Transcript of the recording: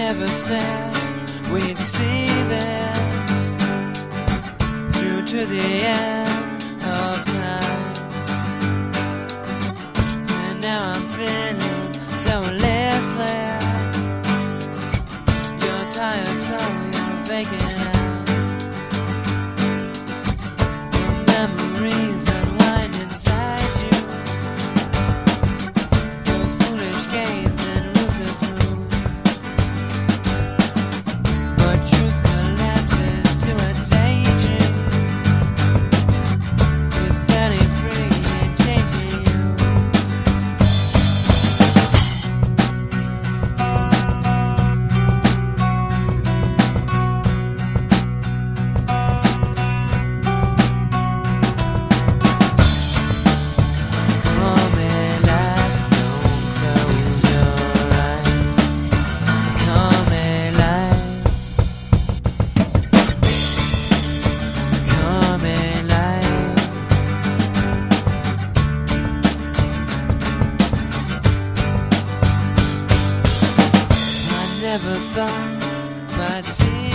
never said we'd see that through to the end of time. And now I'm feeling so listless. You're tired, so you're faking out. The memories unwind inside you. Those foolish games and ruthless moves. But truth collapses to a daydream. It's setting free and changing you. Never thought I'd see